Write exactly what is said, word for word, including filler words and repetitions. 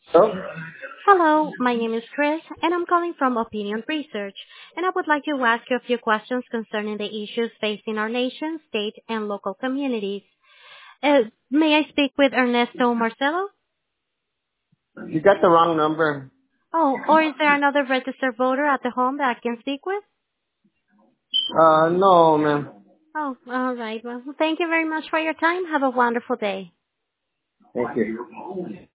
Oh, Hello, my name is Chris, and I'm calling from Opinion Research, and I would like to ask you a few questions concerning the issues facing our nation, state, and local communities. Uh, may I speak with Ernesto Marcelo? you got the wrong number. Oh, or is there another registered voter at the home that I can speak with? Uh, no, ma'am. Oh, all right. Well, thank you very much for your time. Have a wonderful day. Thank you.